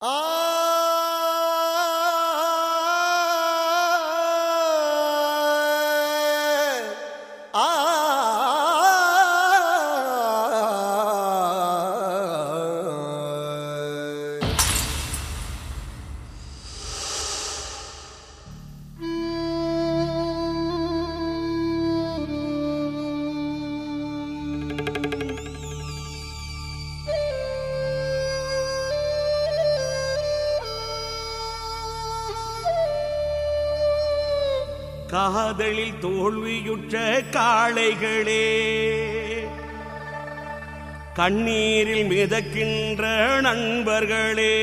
காதலில் தோல்வியுற்ற காளைகளே, கண்ணீரில் மிதக்கின்ற நண்பர்களே,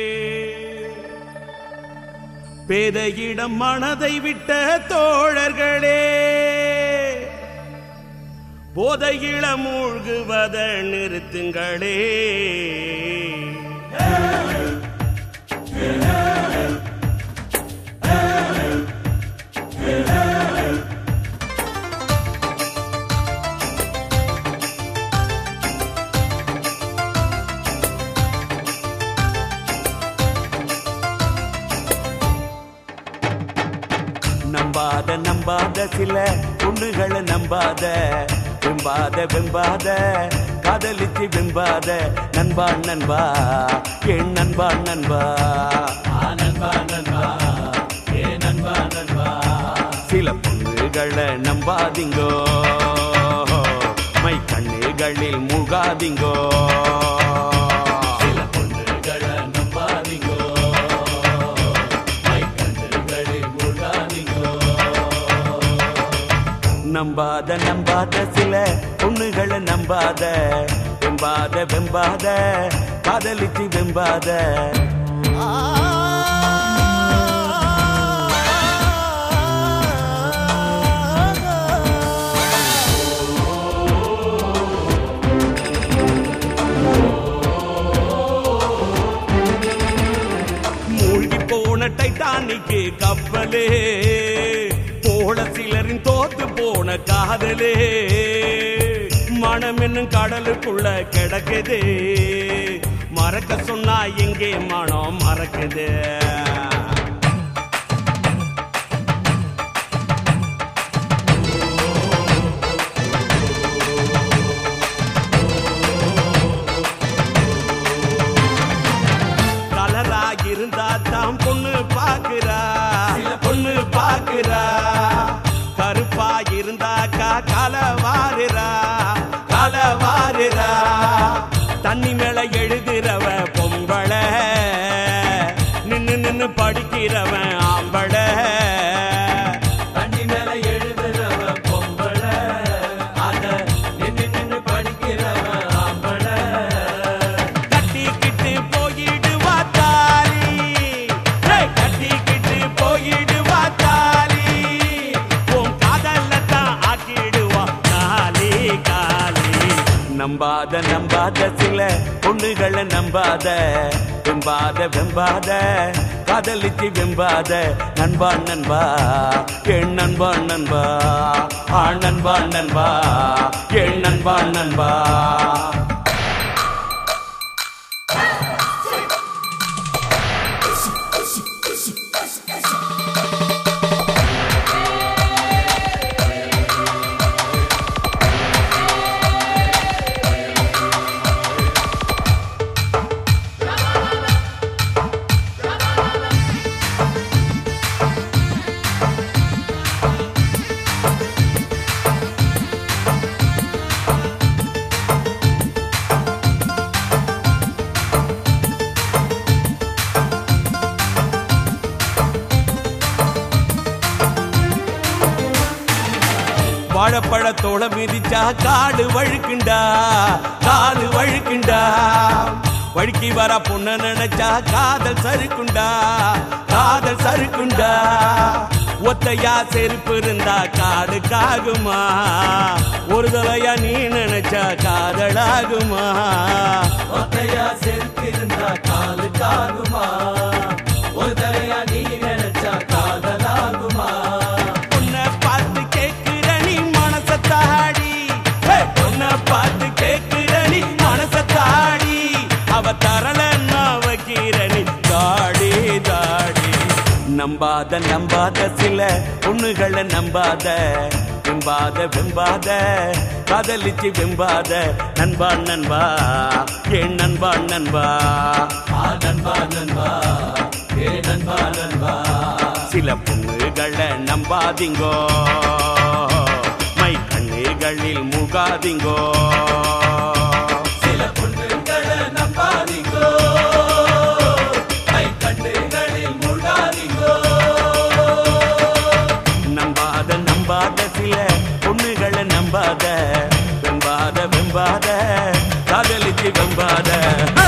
பேதையிடம் மனதை விட்ட தோழர்களே, போதையில மூழ்குவத நிறுத்துங்களே. நம்பாத நம்பாத சில பொண்ணுகளை நம்பாத, வெம்பாத வெம்பாத காதலிச்சு வெம்பாத. நண்பா நண்பா என் நண்பா நண்பா, நண்பா நண்பா ஏ நண்பா நண்பா. சில பொண்ணுகளை நம்பாதீங்கோ, மை கண்ணுகளில் மூழ்காதீங்கோ. நம்பாத நம்பாத சில பொண்ணுகளை நம்பாத, வெம்பாத வெம்பாத காதலிச்சு வெம்பாத. மூழ்கி போன டைட்டானிக்கு கப்பலே, போல சிலரின் தோத்து போன காதலே, மனம் என்னும் கடலுக்குள்ள கிடக்குது. மறக்க சொன்னா எங்கே மனம் மறக்குது. கலராகிருந்தா தான் பொண்ணு பாக்குறா, பொண்ணு பாக்குறா. கருப்பா இருந்தாக்கா காலவாருரா, காலவாருரா. தண்ணி மேல எழுதுறவ பொம்பள, நின்னு நின்னு படிக்கிறவன் ஆம்பள. தண்ணி மேல எழுதுறவ பொம்பள, அத நின்னு நின்னு படிக்கிறவன் ஆம்பள. கட்டிக்கிட்டு போயிடுவா தாலி, கட்டிக்கிட்டு போயிடுவா தாலி. நம்பாத நம்பாத சில பொண்ணுகளை நம்பாத, வெம்பாத வெம்பாத காதலிச்சு வெம்பாத. நண்பா நண்பா என் நண்பா நண்பா, நண்பா நண்பா என் நண்பா நண்பா. வாழைப்பழத்தோட மிதிச்சா காடு வழுக்குண்டா, காடு வழுக்குண்டா. வழுக்கி வர பொண்ண நினைச்சா காதல் சறுக்குண்டா, காதல் சறுக்குண்டா. ஒத்தையா செருப்பு இருந்தா காதுக்காகுமா, ஒரு தலையா நீ நினைச்சா காதலாகுமா. ஒத்தையா செருப்பு இருந்தா காதுக்காகுமா, ஒரு தலையா நீ நினைச்சா காதலாகுமா. பார்த்து கேட்கிற நீ மனச தாடி, அவ தரல வைக்கிற நீ நம்பாத நம்பாத சில பொண்ணுகளை நம்பாத வெம்பாத காதலிச்சு வெம்பாத நண்பா நண்பா ஏன் நண்பா நண்பா நண்பா நண்பா ஏ நண்பா நண்பா சில பொண்ணுகளை நம்பாதீங்கோ மை கண்ணுகளில் மூழ்காதீங்கோ சில பொண்ணுகளை நம்பாதீங்கோ மை கண்ணுகளில் மூழ்காதீங்கோ நம்பாத சில பொண்ணுகளை நம்பாத வெம்பாத காதலிச்சு வெம்பாத